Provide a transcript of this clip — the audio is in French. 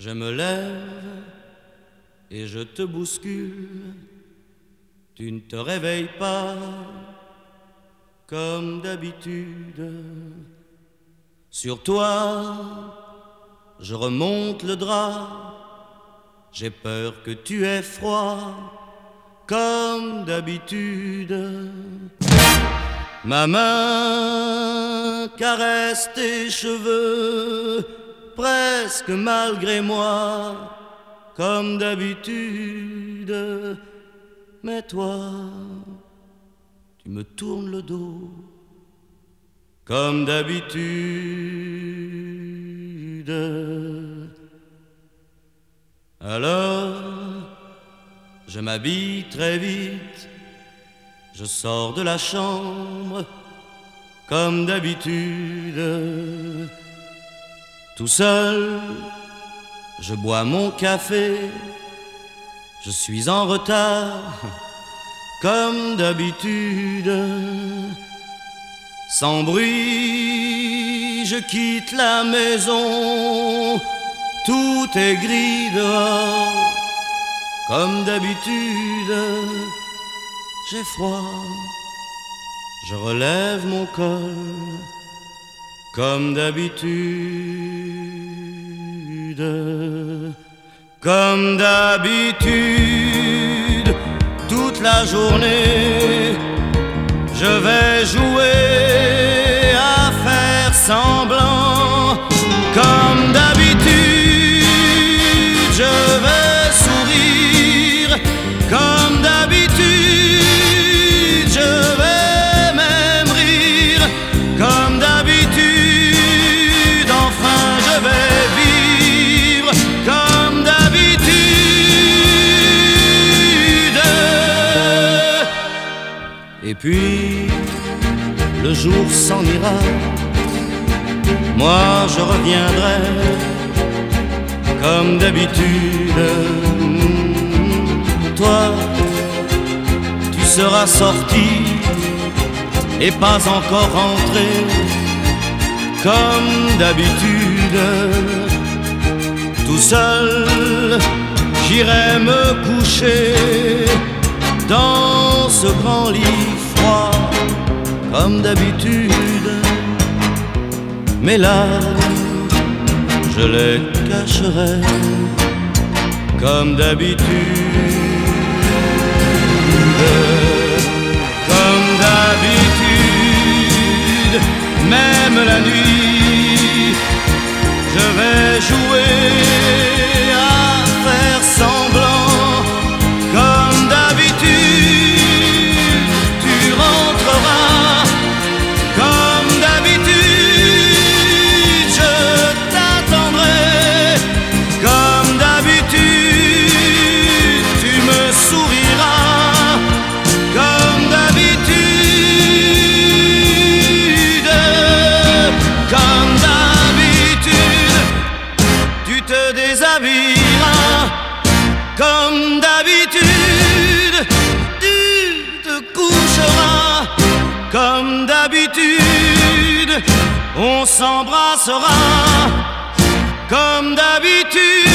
Je me lève et je te bouscule. Tu ne te réveilles pas comme d'habitude. Sur toi, je remonte le drap. J'ai peur que tu aies froid comme d'habitude. Ma main caresse tes cheveux, presque malgré moi, comme d'habitude. Mais toi, tu me tournes le dos, comme d'habitude. Alors, je m'habille très vite, je sors de la chambre, comme d'habitude. Tout seul, je bois mon café, je suis en retard, comme d'habitude. Sans bruit, je quitte la maison, tout est gris dehors, comme d'habitude. J'ai froid, je relève mon col, comme d'habitude. Comme d'habitude, toute la journée, je vais jouer à faire semblant. Comme d'habitude, je vais sourire. Comme d'habitude, je vais même rire. Comme d'habitude, enfin je vais vivre. Comme d'habitude. Et puis, le jour s'en ira. Moi je reviendrai comme d'habitude. Toi, tu seras sorti et pas encore rentré, comme d'habitude. Tout seul, j'irai me coucher dans ce grand lit froid, comme d'habitude. Mes larmes, je les cacherai, comme d'habitude. Comme d'habitude, même la nuit, je vais jouer à faire semblant. Comme d'habitude, tu rentreras. Comme d'habitude, je t'attendrai. Comme d'habitude, tu me souriras. Comme d'habitude, comme d'habitude, tu te déshabilleras. Comme d'habitude, tu te coucheras. Comme d'habitude, on s'embrassera. Comme d'habitude.